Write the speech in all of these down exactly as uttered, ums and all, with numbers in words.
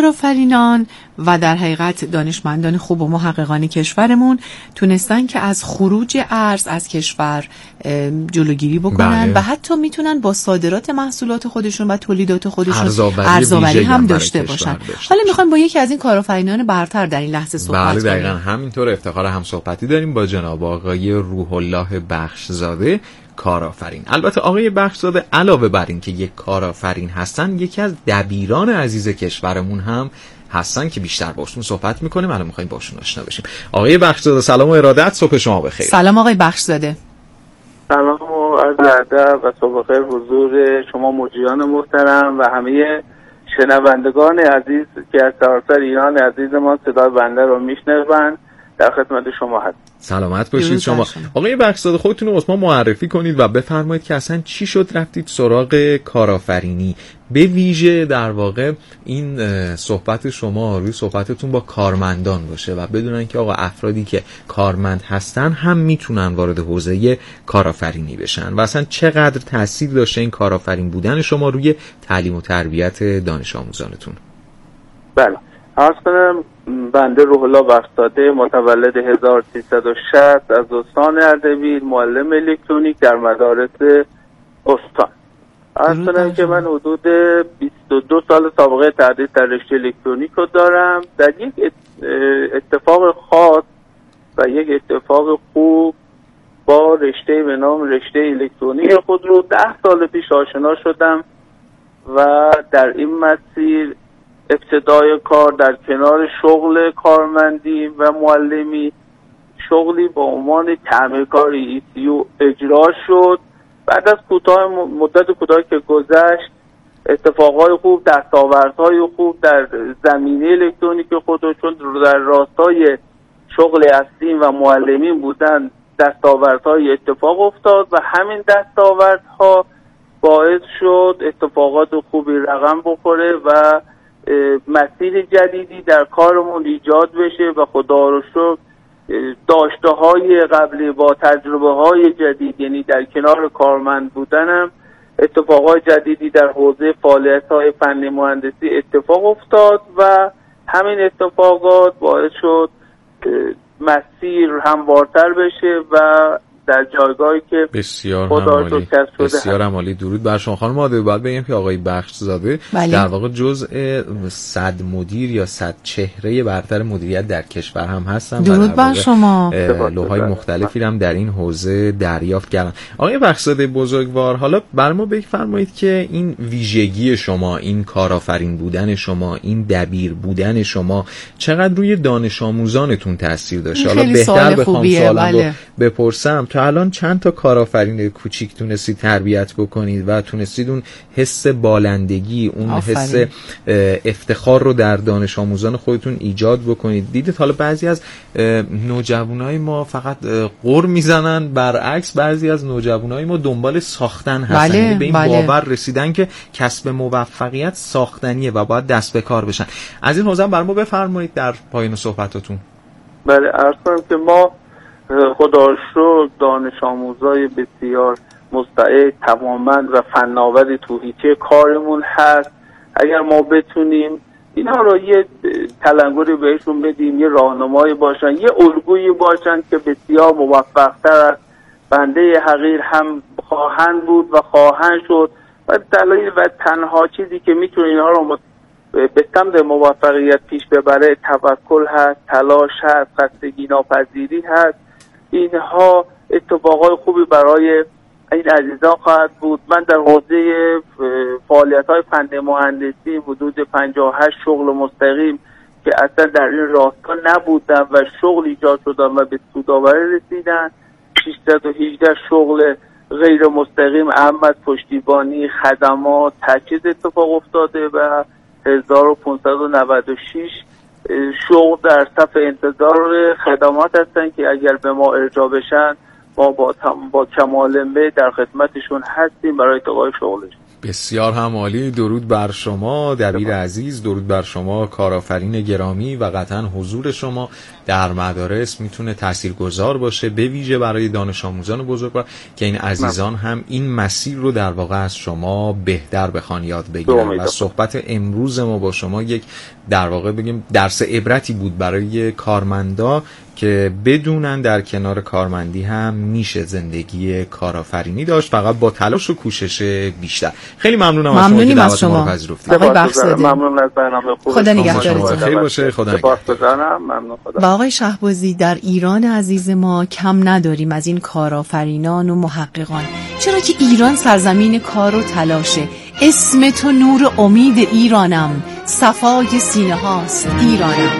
کارآفرینان و در حقیقت دانشمندان خوب و محققان کشورمون تونستن که از خروج ارز از کشور جلوگیری بکنن بله. و حتی میتونن با صادرات محصولات خودشون و تولیدات خودشون ارزآوری هم داشته باشن. حالا میخوایم با یکی از این کارآفرینان برتر در این لحظه صحبت کنیم. بله دقیقاً همینطور. افتخار هم صحبتی داریم با جناب آقای روح الله بخشزاده، کارآفرین. البته آقای بخشزاده علاوه بر این که یک کارآفرین هستن، یکی از دبیران عزیز کشورمون هم هستن که بیشتر باشون صحبت میکنیم. الان میخوایم باشون آشنا بشیم. آقای بخشزاده سلام و ارادت، صبح شما بخیر. سلام آقای بخشزاده. سلام و عرض ادب و صبح بخیر حضور شما مجریان محترم و همه شنوندگان عزیز که از سراسر ایران عزیز ما صدای بنده رو میشنوند. در خدمت شما هست. سلامت باشید شما. آقای بخشزاده خودتون رو واسه ما معرفی کنید و بفرمایید که اصلا چی شد رفتید سراغ کارآفرینی، به ویژه در واقع این صحبت شما روی صحبتتون با کارمندان باشه و بدونن که آقا افرادی که کارمند هستن هم میتونن وارد حوزه کارآفرینی بشن و اصلا چقدر تاثیر داشته این کارآفرین بودن شما روی تعلیم و تربیت دانش آموزانتون. بله عرض کنم بنده روح الله بخشزاده متولد هزار و سیصد و شصت از استان اردبیل، معلم الکترونیک در مدارس استان. عرض کنم که من حدود بیست و دو سال سابقه تدریس در رشته الکترونیک رو دارم. در یک اتفاق خاص و یک اتفاق خوب با رشته به نام رشته الکترونیک خود رو ده سال پیش آشنا شدم و در این مسیر ابتدای کار در کنار شغل کارمندی و معلمی شغلی با عنوان تعمیرکار ای سی یو اجرا شد. بعد از کوتاه مدت کوتاهی که گذشت اتفاقای خوب، دستاوردهای خوب در زمینه الکترونیک خود، چون در راستای شغل اصلی و معلمین بودن دستاوردهای اتفاق افتاد و همین دستاوردها باعث شد اتفاقات خوبی رقم بخوره و مسیر جدیدی در کارمون ایجاد بشه و خدا رو شکر داشته های قبلی با تجربه های جدید، یعنی در کنار کارمند بودنم اتفاقات جدیدی در حوزه فعالیت های فنی مهندسی اتفاق افتاد و همین اتفاقات باعث شد مسیر هموارتر بشه و در جایگاهی که بسیار عالی، بسیار عالی. درود بر شما خانم عادل. باید بگم که آقای بخشزاده بله. در واقع جزء صد مدیر یا صد چهره برتر مدیریت در کشور هم هستن. درود بر شما. لوح‌های مختلفی هم در این حوزه دریافت کردن. آقای بخشزاده بزرگوار، حالا بر ما بفرمایید که این ویژگی شما، این کارآفرین بودن شما، این دبیر بودن شما چقدر روی دانش آموزانتون تاثیر داشته؟ حالا بهتر بخوام سوالم رو بپرسم، تا الان چند تا کارآفرین کوچیک تونستید تربیت بکنید و تونستید اون حس بالندگی، اون آفرین. حس افتخار رو در دانش آموزان خودتون ایجاد بکنید؟ دیدید حالا بعضی از نوجوانای ما فقط غر میزنن، برعکس بعضی از نوجوانای ما دنبال ساختن هستن، بله، به این بله. باور رسیدن که کسب موفقیت ساختنیه و باید دست به کار بشن. از این حوزه برام بفرمایید در پایان صحبتاتون. بله عرض کنم که ما خدا رو شکر دانش آموزای بسیار مستعد، توانمند و فناور تو حیطه کارمون هست. اگر ما بتونیم اینا رو یه تلنگری بهشون بدیم، یه راهنمایی باشن، یه الگویی باشن که بسیار موفق‌تر از بنده حقیر هم خواهند بود و خواهند شد و دلایل و تنها چیزی که میتونه اینها رو به سمت موفقیت پیش ببره توکل هست، تلاش هست، خستگی ناپذیری هست. اینها اتفاقای خوبی برای این عزیزان خواهد بود. من در حوزه فعالیت‌های فنی مهندسی حدود پنجاه و هشت شغل مستقیم که اصلا در این راستا نبودم و شغل ایجاد شدم و به سودآوری رسیدن، ششصد و هجده شغل غیر مستقیم اهم از پشتیبانی، خدمات، تجهیز اتفاق افتاده و هزار و پانصد و نود و شش شغل در صف انتظار خدمات هستن که اگر به ما ارجاع بشن ما با, با کمال میل در خدمتشون هستیم برای اتقای شغلش. بسیار هم عالی. درود بر شما دبیر عزیز، درود بر شما کارآفرین گرامی، و قطعا حضور شما در مدارس میتونه تاثیرگذار باشه، به ویژه برای دانش آموزان بزرگوار که این عزیزان هم این مسیر رو در واقع از شما بهتر بخوان یاد بگیرن. و صحبت امروز ما با شما یک در واقع بگیم درس عبرتی بود برای کارمندا که بدونن در کنار کارمندی هم میشه زندگی کارآفرینی داشت، فقط با تلاش و کوشش بیشتر. خیلی ممنونم از شما که دعوت ما رو پذیرفتید. آقای بخشزاده ممنون از برنامه خوب. خدا نگهدارتون. خیلی باشه. خدا نگهدارتون. ممنون. خدا. و آقای شهبازی، در ایران عزیز ما کم نداریم از این کارآفرینان و محققان، چرا که ایران سرزمین کار و تلاشه. اسم تو نور امید ایرانم، صفای سینه هاست ایرانم.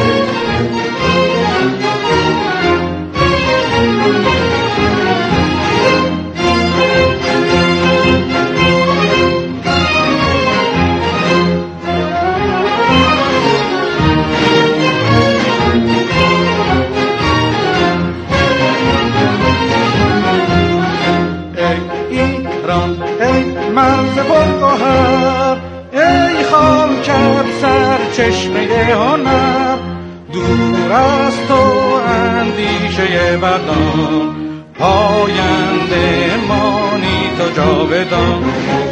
مرز پرگوهر، ای خاکت سرچشمه هنر، دور از تو اندیشه بدان، پاینده مانی تو جاودان.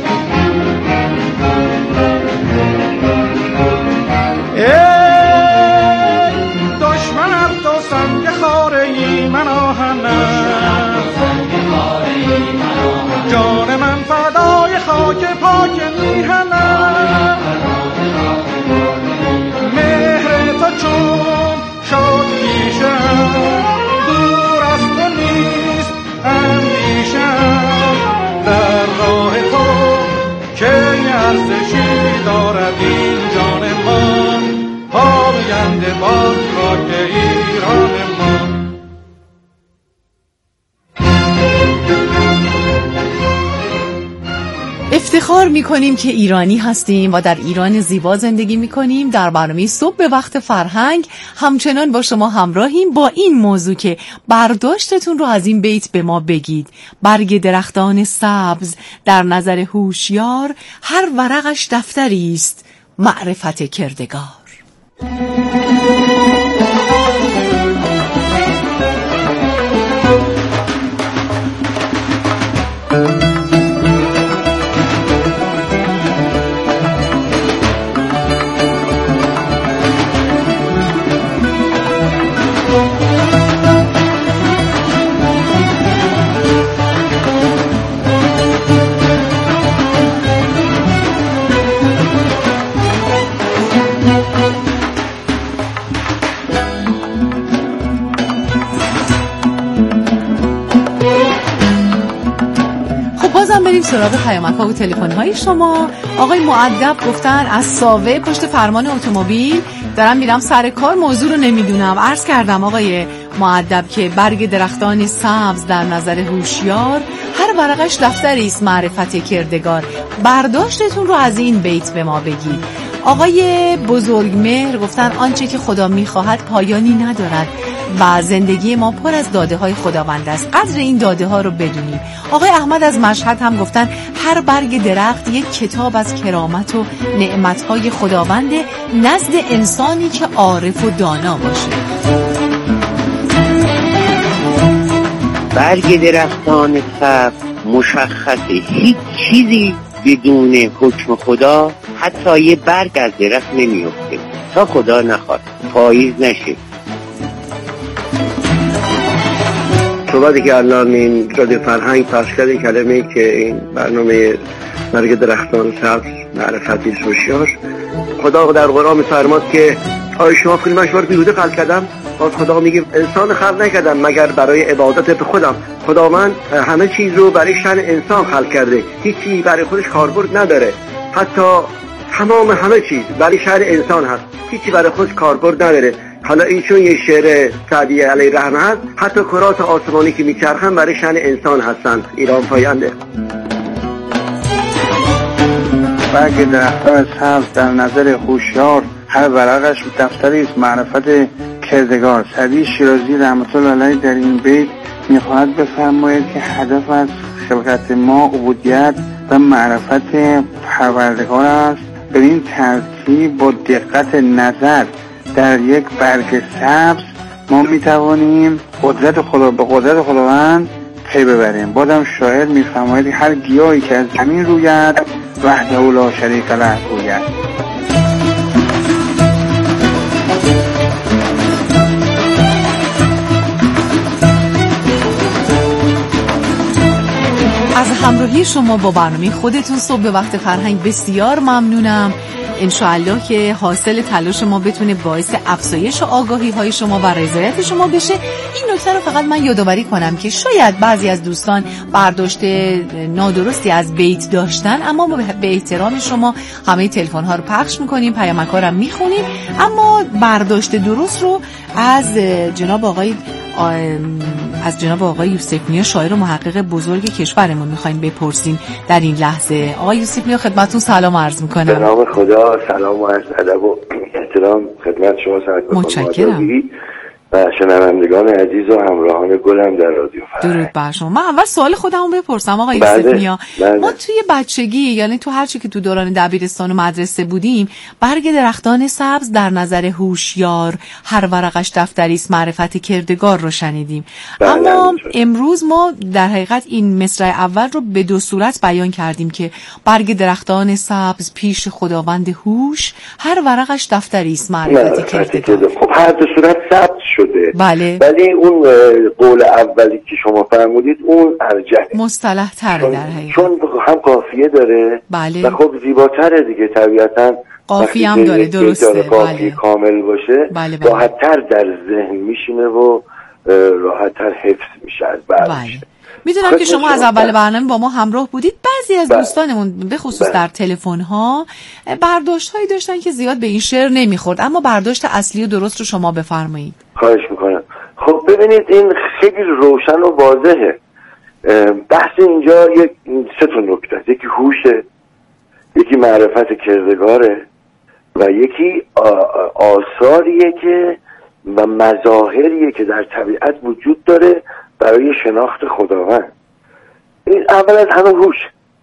ای دشمن از تو سنگ خاره ای من آهنم، جان من فدای خاک پاک میهنم. مهر تو چون شد پیشم، دور از تو نیست اندیشم. در راه تو که ارزشی دارد این جان من، پاینده باد خاک ایران من. افتخار میکنیم که ایرانی هستیم و در ایران زیبا زندگی میکنیم. در برنامه صبح به وقت فرهنگ همچنان با شما همراهیم با این موضوع که برداشتتون رو از این بیت به ما بگید. برگ درختان سبز در نظر هوشیار، هر ورقش دفتری است معرفت کردگار. بریم سراغ پیامک‌ها و تلفن‌های شما. آقای مؤدب گفتن از ساوه پشت فرمان اتومبیل دارم میرم سر کار، موضوع رو نمیدونم. عرض کردم آقای مؤدب که برگ درختان سبز در نظر هوشیار، هر ورقش دفتری است معرفت کردگار. برداشتتون رو از این بیت به ما بگید. آقای بزرگمهر گفتن آنچه که خدا میخواهد پایانی ندارد و زندگی ما پر از داده های خداوند است، قدر این داده ها رو بدونیم. آقای احمد از مشهد هم گفتن هر برگ درخت یک کتاب از کرامت و نعمت های خداوند نزد انسانی که عارف و دانا باشه. برگ درختان سبز مشخصه، هیچ چیزی بدون حکم خدا، حتی یه برگ از درخت نمیفته تا خدا نخواد پاییز نشه. صحبتی که الان این رادیو فرهنگ پخش کرد، این کلمه که این برنامه برگ درختان سبز معرفتی هوشیار، خدا در قرآن می‌فرماد که آیا شما فکر من شما رو بیهوده خلق کردم؟ باز خدا میگه انسان خلق نکردم مگر برای عبادت به خودم. خداوند همه چیز رو برای شأن انسان خلق کرده، هیچی برای خودش کاربرد نداره، حتی تمام همه چیز برای شأن انسان هست، هیچی برای خودش کاربرد نداره. حالا این چون یه شعر سعدی علیه رحمه هست، حتی کرات آسمانی که میچرخن برای شأن انسان هستند. ایران پاینده. برگ درختان سبز در نظر هوشیار، هر ورقش دفتری است معرفت کردگار. سعدی شیرازی رحمت الله علیه در این بیت میخواهد بفرماید که هدف از خلقت ما عبودیت و معرفت پروردگار است. به این ترتیب با دقت نظر در یک برگ سبز ما میتوانیم قدرت خدا به قدرت خداوند پی ببریم. بازم شاعر میفرماید هر گیاهی که از زمین روید وحده لا شریک له روید. از همراهی شما با برنامه خودتون صبح به وقت فرهنگ بسیار ممنونم. انشاءالله که حاصل تلاش ما بتونه باعث افزایش آگاهی های شما و رضایت شما بشه. این نکته رو فقط من یادآوری کنم که شاید بعضی از دوستان برداشت نادرستی از بیت داشتن، اما به احترام شما همه تلفن ها رو پخش میکنیم، پیامک ها رو میخونیم، اما برداشت درست رو از جناب آقای از جناب آقای یوسف نیا، شاعر و محقق بزرگ کشورمون میخوایم بپرسیم در این لحظه. آقای یوسف نیا خدمتتون سلام عرض میکنم. به نام خدا، سلام و عرض ادب و احترام خدمت شما سرکار. متشکرم. و شنوندگان عزیز و همراهان گلم در رادیو فرهنگ. درود بر شما. من اول سوال خودمو بپرسم آقای یوسف نیا. ما توی بچگی، یعنی تو هر چی که تو دوران دبیرستان و مدرسه بودیم، برگ درختان سبز در نظر هوشیار، هر ورقش دفتری است، معرفت کردگار رو شنیدیم. بله. اما امروز ما در حقیقت این مصرع اول رو به دو صورت بیان کردیم که برگ درختان سبز پیش خداوند هوش، هر ورقش دفتری است، معرفت کردگار. خب هر دو صورت ثبت شده. بله. ولی اون قول اولی که شما فرمودید اون ارجحه، مصطلح تره در حقیقت، چون هم قافیه داره. بله. و خب زیباتره دیگه طبیعتا. قافیه هم داره، درسته. قافیه بله. کامل باشه. بله بله. راحت‌تر در ذهن میشینه و راحت‌تر حفظ میشه از بعدش. بله. میدونم که شما از اول برنامه با ما همراه بودید. بعضی از دوستانمون به خصوص در تلفن‌ها برداشت‌هایی داشتن که زیاد به این شعر نمیخورد، اما برداشت اصلی و درست رو شما بفرمایید. خواهش میکنم. خب ببینید این خیلی روشن و واضحه. بحث اینجا یک سه تا نکته است. یکی هوشه، یکی معرفت کردگاره و یکی آثاریه که و مظاهریه که در طبیعت وجود داره برای شناخت خداوند. این اول از همه هوش.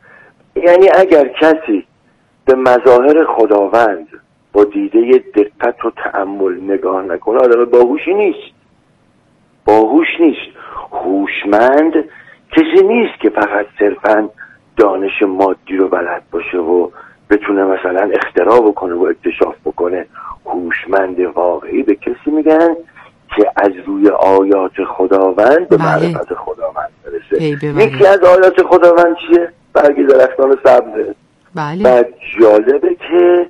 یعنی اگر کسی به مظاهر خداوند با دیده دقت و تأمل نگاه نکنه، آدم باهوشی نیست. باهوش نیست. هوشمند کسی نیست که فقط صرفاً دانش مادی رو بلد باشه و بتونه مثلا اختراع بکنه و اکتشاف بکنه. هوشمند واقعی به کسی میگن که از روی آیات خداوند به معرفت خداوند برسه. یکی از آیات خداوند چیه؟ برگ درختان سبزه. بله. و جالبه که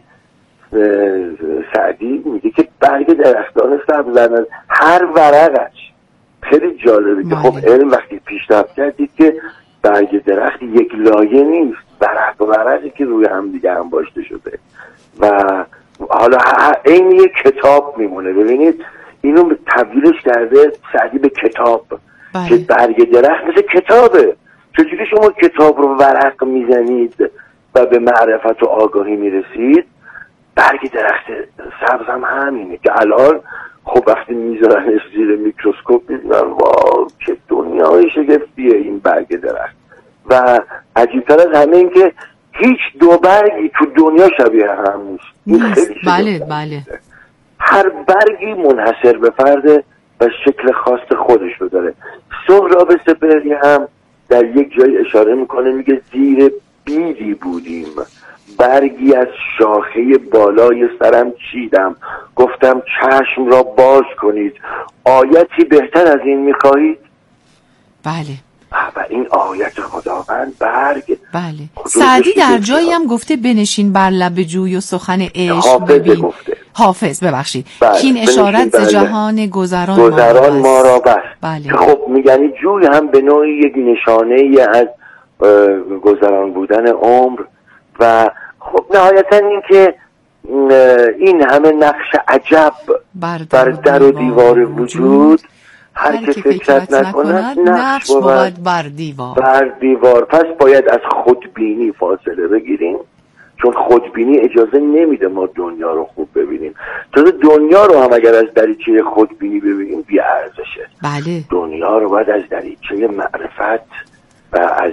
سعدی میگه که برگ درختان سبز هر ورقش، خیلی جالبه که خب علم وقتی پیشرفت کردید که برگ درخت یک لایه نیست، ورق و ورقی که روی هم دیگه هم باشته شده و حالا این یک کتاب میمونه. ببینید اینو تبدیلش کرده سعدی به کتاب. بله. که برگ درخت مثل کتابه. چجوری شما کتاب رو ورق میزنید و به معرفت و آگاهی میرسید، برگ درخت سبز هم همینه که الان خب وقتی میذارنش زیر میکروسکوپ میبینن واو چه دنیای شگفتیه این برگ درخت. و عجیبتر از همه این که هیچ دو برگی تو دنیا شبیه هم نیست. نیست. بله بله. هر برگی منحصر به فرده و شکل خاص خودش رو داره. سهراب سپهری هم در یک جای اشاره میکنه، میگه زیر بیدی بودیم، برگی از شاخه بالای سرم چیدم، گفتم چشم را باز کنید، آیتی بهتر از این میخواهید؟ بله. و این آیت خداوند برگ. بله. سعدی در جایی هم گفته بنشین بر لب جوی و سخن عشق حافظ ببین. گفته. حافظ ببخشید. بله. کین اشارت ز جهان گذران, گذران ما را بس. بله. خب میگنی جوی هم به نوعی یک نشانه ای از گذران بودن عمر و خب نهایتا این که این همه نقش عجب بر در و دیوار وجود، هر که فکرت نکند نقش بود بر دیوار. بر دیوار. پس باید از خودبینی فاصله بگیریم، چون خودبینی اجازه نمیده ما دنیا رو خوب ببینیم. تازه دنیا رو هم اگر از دریچه خودبینی ببینیم بی‌ارزشه. بله. دنیا رو باید از دریچه معرفت و از دریچه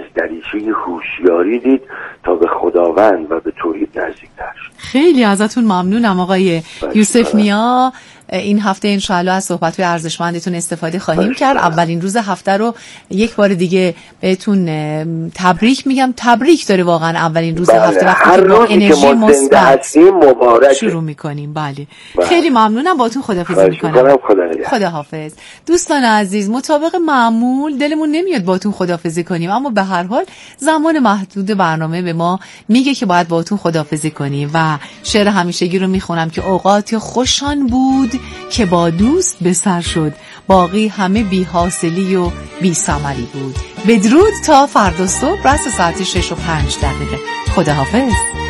همیشگی هوشیاری دید تا به خداوند و به توحید نزدیک‌تر شد. خیلی ازتون ممنونم آقای یوسف نیا. این هفته انشاءالله از صحبت‌های ارزشمندتون استفاده خواهیم کرد. اولین روز هفته رو یک بار دیگه بهتون تبریک میگم. تبریک داره واقعا اولین روز بله. هفته وقتی که با انرژی مثبت مبارک شروع میکنیم. بله. بله. خیلی ممنونم، باهاتون خداحافظی میکنم. خداحافظ. دوستان عزیز، مطابق معمول دلمون نمیاد باهاتون خداحافظی کنیم، اما به هر حال زمان محدود برنامه به ما میگه که باید باهاتون خداحافظی کنیم و شعر همیشگی رو میخونم که اوقات خوشان بود که با دوست به سر شد، باقی همه بی حاصلی و بی ثمری بود. بدرود تا فردا صبح رس ساعت شش و پنج دقیقه. خداحافظ.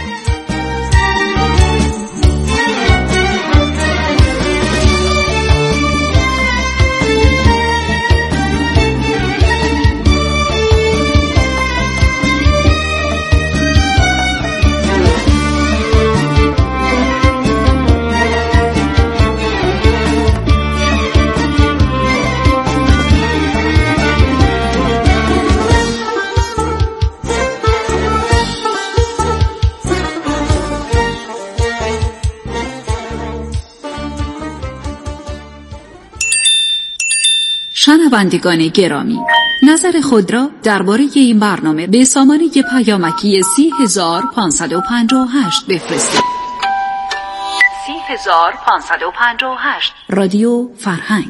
شنوندگان گرامی، نظر خود را درباره این برنامه به سامانه پیامکی سی هزار پانصد و پنجاه و هشت بفرستید. سی هزار پانصد و پنجاه و هشت رادیو فرهنگ.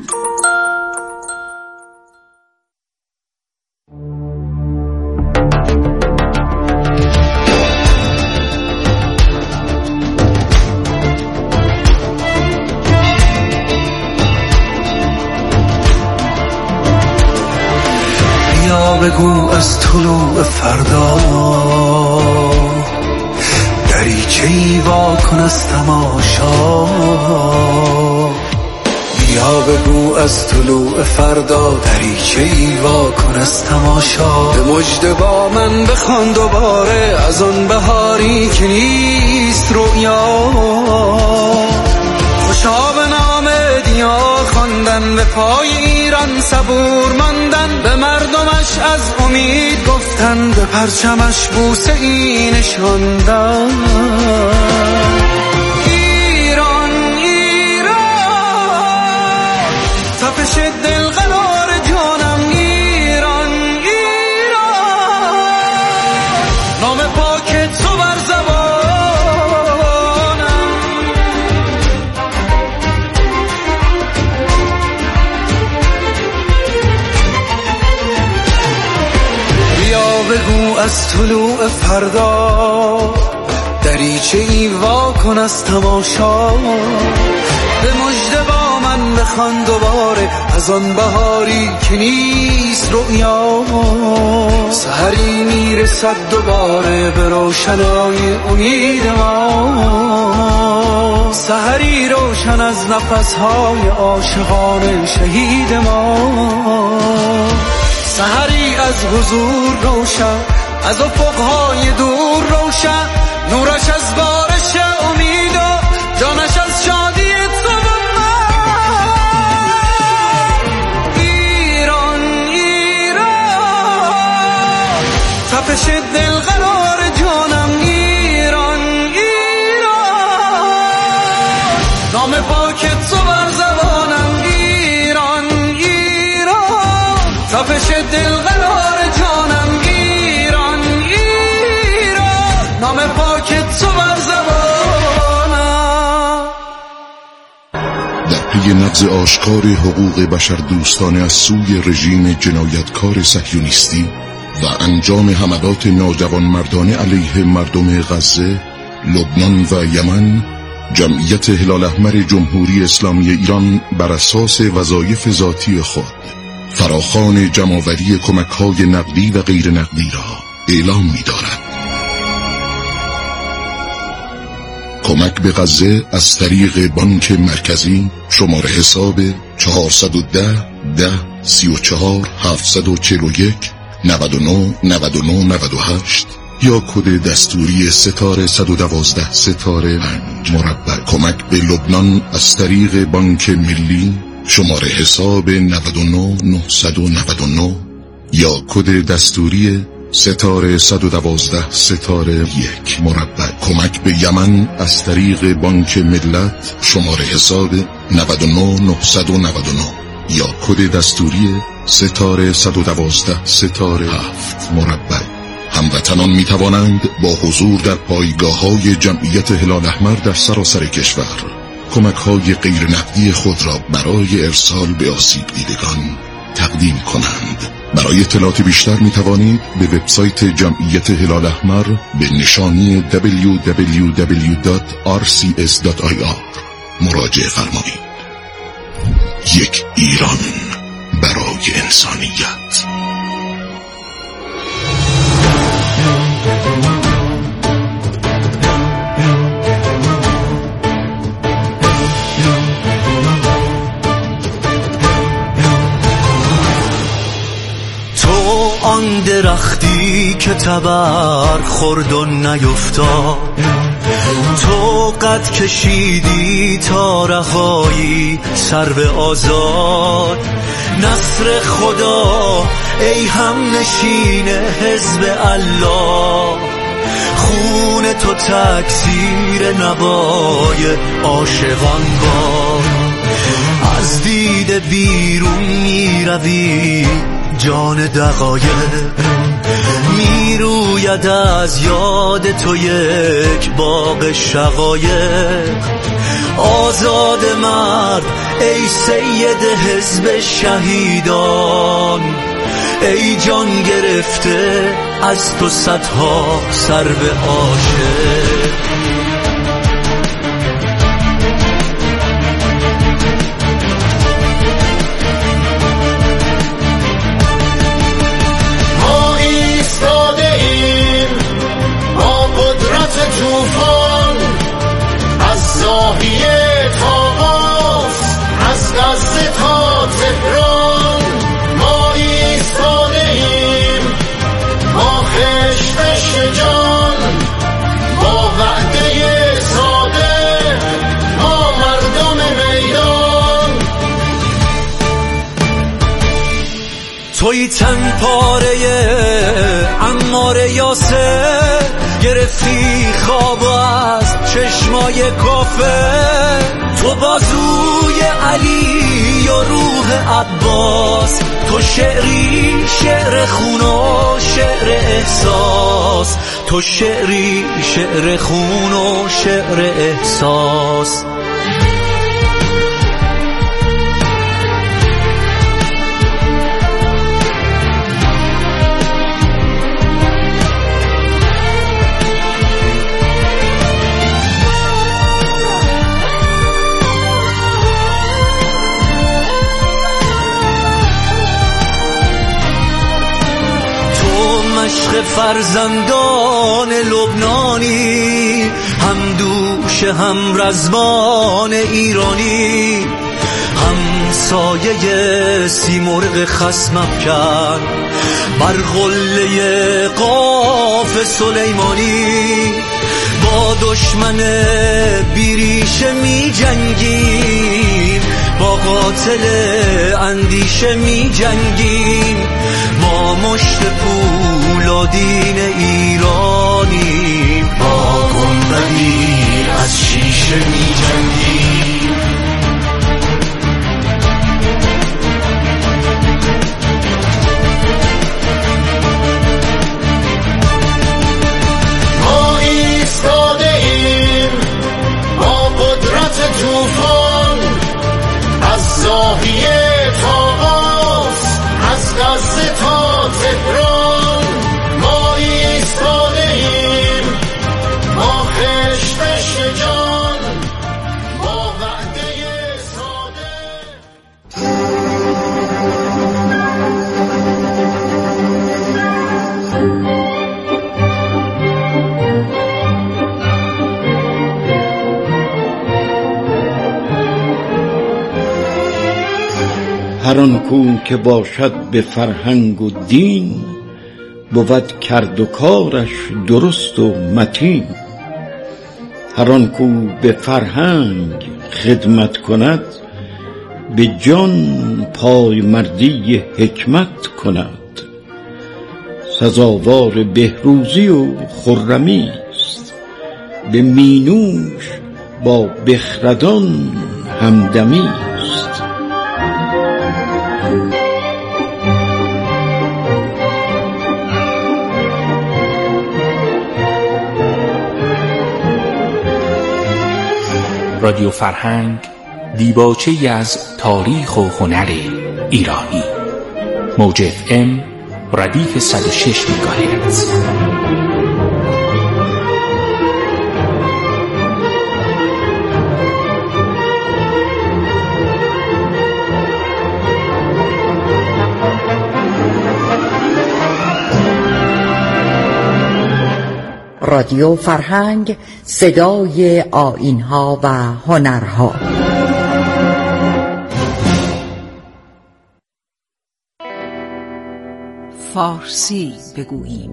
بگو از طلوع فردا دریچه‌ای وا کن از تماشا، بیا بگو از طلوع فردا دریچه‌ای وا کن از تماشا. به مژده با من بخوان دوباره از آن بهاری که نیست رویا، خوشا به نام دیا خواندن، به پای ایران صبور ماندن، به مردمش از امید گفتن، به پرچمش بوسه ای نشاندن. ایران ایران تپش دل قرار جانم، ایران ایران نام پاک تو بر زبانم. بگو از طلوع فردا دریچه‌ای وا کن از تماشا، به مژده با من بخوان دوباره از آن بهاری که نیست رویا. سحری میرسد دوباره به روشنای امید ما، سحری روشن از نفسهای عاشقان شهید ما، سحری از حضور روشن، از افقهای دور روشن، نورش از بارش امید و جانش از شادی تو و من. ایران ایران تپش دل قرار جانم، ایران ایران نام پاک تو بر زبانم، ایران ایران تپش دل قرار جانم، ایران ایران نام پاک تو بر زبانم. در پی نقض آشکار حقوق بشر دوستانه از سوی رژیم جنایتکار صهیونیستی و انجام حملات ناجوانمردانه علیه مردم غزه، لبنان و یمن، جمعیت هلال احمر جمهوری اسلامی ایران بر اساس وظایف ذاتی خود فراخوان جمع‌آوری کمک‌های نقدی و غیر نقدی را اعلام می‌دارد. کمک به غزه از طریق بانک مرکزی شماره حساب چهارصد و ده ده سی و چهار هفتصد و چهل و یک نود و نه نود و نه نود و هشت یا کد دستوری ستاره صد و دوازده ستاره پنج مربع. کمک به لبنان از طریق بانک ملی شماره حساب نود و نه نهصد و نود و نه یا کد دستوری ستاره صد و دوازده ستاره یک مربع. کمک به یمن از طریق بانک ملت. شماره حساب نود و نه نهصد و نود و نه یا کد دستوری ستاره صد و دوازده ستاره هفت مربع. هموطنان می توانند با حضور در پایگاه‌های جمعیت هلال احمر در سراسر کشور کمک‌های غیر نقدی خود را برای ارسال به آسیب دیدگان تقدیم کنند. برای اطلاعات بیشتر می توانید به وبسایت جمعیت هلال احمر به نشانی دبلیو دبلیو دبلیو دات آر سی اس دات آی آر مراجعه فرمایید. یک ایران برای انسانیت. آن درختی که تبر خورد و نیفتاد، تو قد کشیدی تا رهایی سرو آزاد. نصر خدا ای هم نشین حزب الله، خون تو تکثیر نوای عاشقان باد. از دیده بیرون می روی جان دقایق، می روید از یاد تو یک باغ شقایق. آزاد مرد ای سید حزب شهیدان، ای جان گرفته از تو صدها سرو عاشق. توفان از زاویه تا قاس، از غزه تا تهران، ما ایستاده ایم با خشت جان، با وعده ساده، ما مردم میدان. توی تن پاره عمار یاسر، گرفتی خواب از چشمای کافر. تو بازوی علی و روح عباس، تو شعری شعر خون و شعر احساس، تو شعری شعر خون و شعر احساس. عشق فرزندان لبنانی، هم دوش هم رزمان ایرانی، هم سایه سیمرغ خصم افکن بر قله قاف سلیمانی. با دشمن بیریشه می جنگیم، با قاتل اندیشه می جنگیم، با مشت پولادین ایرانیم، با گنبدی از شیشه می جنگیم. ما ایستاده ایم با قدرت توفان، از زاویه تا قاس، از غزه تا تهران، ما ایستاده ایم با خشت جان، با وعده ساده. هر آن کو که باشد به فرهنگ و دین، بود کرد و کارش درست و متین. هر آن کو به فرهنگ خدمت کند، به جان پای مردی حکمت کند. سزاوار بهروزی و خرمی است. به مینوش با بخردان همدمی است. رادیو فرهنگ، دیباچه‌ای از تاریخ و هنر ایرانی. موج اف ام ردیف صد و شش مگاهرتز. رادیو فرهنگ، صدای آیین‌ها و هنرها. فارسی بگوییم.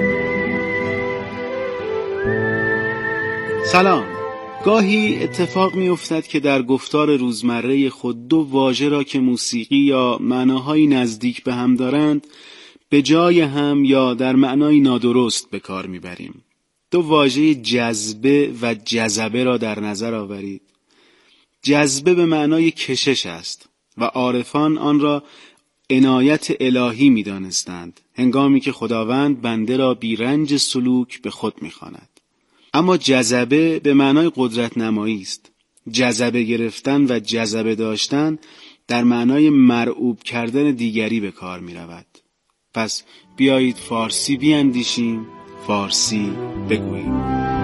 سلام. گاهی اتفاق می افتد که در گفتار روزمره خود دو واژه را که موسیقی یا معناهایی نزدیک به هم دارند به جای هم یا در معنای نادرست به کار می بریم. دو واژه جذبه و جذبه را در نظر آورید. جذبه به معنای کشش است و عارفان آن را عنایت الهی می دانستند، هنگامی که خداوند بنده را بی رنج سلوک به خود می خواند. اما جذبه به معنای قدرت نمایی است. جذبه گرفتن و جذبه داشتن در معنای مرعوب کردن دیگری به کار می رود. پس بیایید فارسی بیاندیشیم، فارسی بگوییم.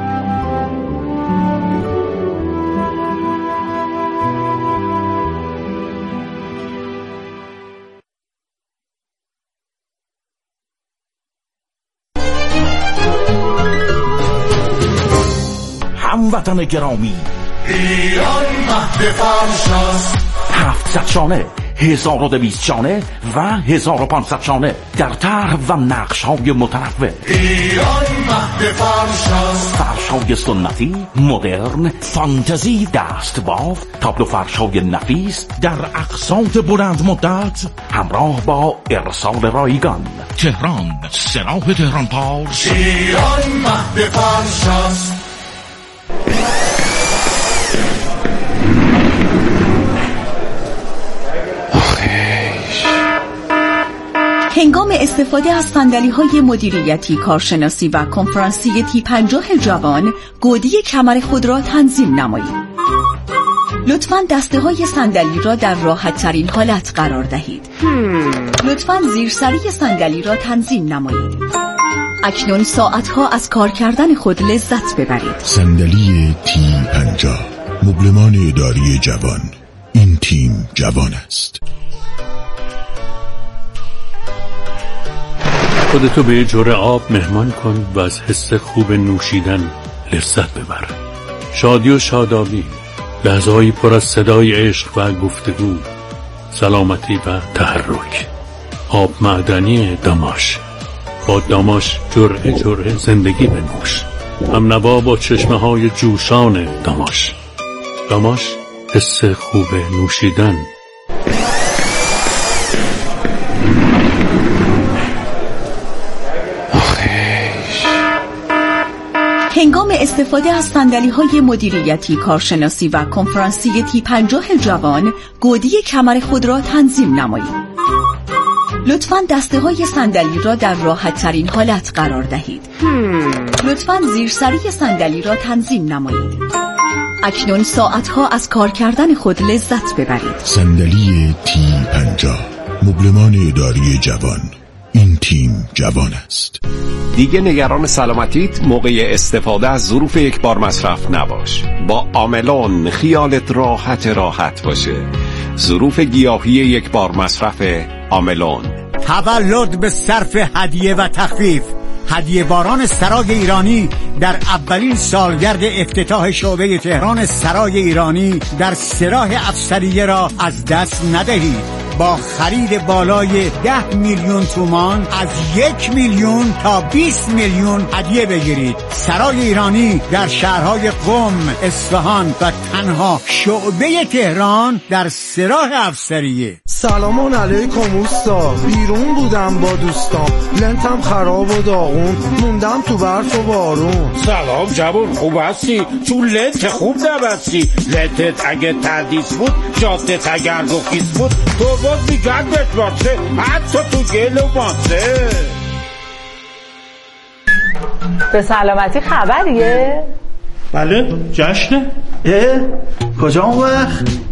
هموطن گرامی، ایران مهد فرش است. هفتصد شانه، هزار و دویست شانه و هزار و پانصد شانه در طرح و نقش های متنوع. ایران مهد فرش است. فرش های سنتی، مدرن، فانتزی، دستباف، تابلو فرش های نفیس در اقساط بلند مدت همراه با ارسال رایگان. تهران، سراح تهران پارس. ایران مهد فرش است. هنگام استفاده از صندلی‌های مدیریتی، کارشناسی و کنفرانسی تی پنجاه جوان، گودی کمر خود را تنظیم نمایید. لطفاً دسته‌های صندلی را در راحت‌ترین حالت قرار دهید. لطفاً زیرسری صندلی را تنظیم نمایید. اکنون ساعتها از کار کردن خود لذت ببرید. صندلی تی پنجاه، مبلمان اداری جوان. این تیم جوان است. خودتو به یه جرعه آب مهمان کن و از حس خوب نوشیدن لذت ببر. شادی و شادابی، لحظه‌هایی پر از صدای عشق و گفتگو، سلامتی و تحرک. آب معدنی داماش. با داماش جرعه جرعه زندگی بنوش. هم نوا با چشمه های جوشان داماش. داماش، حس خوب نوشیدن. هنگام استفاده از صندلی‌های مدیریتی، کارشناسی و کنفرانسی تی پنجاه جوان، گودی کمر خود را تنظیم نمایید. لطفاً دسته‌های صندلی را در راحت‌ترین حالت قرار دهید. لطفاً زیرسری صندلی را تنظیم نمایید. اکنون ساعتها از کار کردن خود لذت ببرید. صندلی تی پنجاه، مبلمان اداری جوان. این تیم جوان است. دیگه نگران سلامتیت موقع استفاده از ظروف یک بار مصرف نباش. با آملون خیالت راحت راحت باشه. ظروف گیاهی یک بار مصرف آملون. تولد به صرف هدیه و تخفیف. هدیه باران سرای ایرانی در اولین سالگرد افتتاح شعبه تهران سرای ایرانی در سراح افسریه را از دست ندهید. با خرید بالای ده میلیون تومان از یک میلیون تا بیست میلیون هدیه بگیرید. سرای ایرانی در شهرهای قم، اصفهان و تنها شعبه تهران در سراح افسریه. سلام علیکم اوستا، بیرون بودم با دوستام، لنتم خراب و داغون، موندم تو برف و بارون. سلام جوون، خوب هستی؟ چون لنت خوب نبستی. لنتت اگه تردیس بود، جادت اگر گفیس بود، تو باز میگردت باشه، حتی تو گل و ماسه. به سلامتی خبریه؟ بله، جشنه. اه؟ کجا اون وقت؟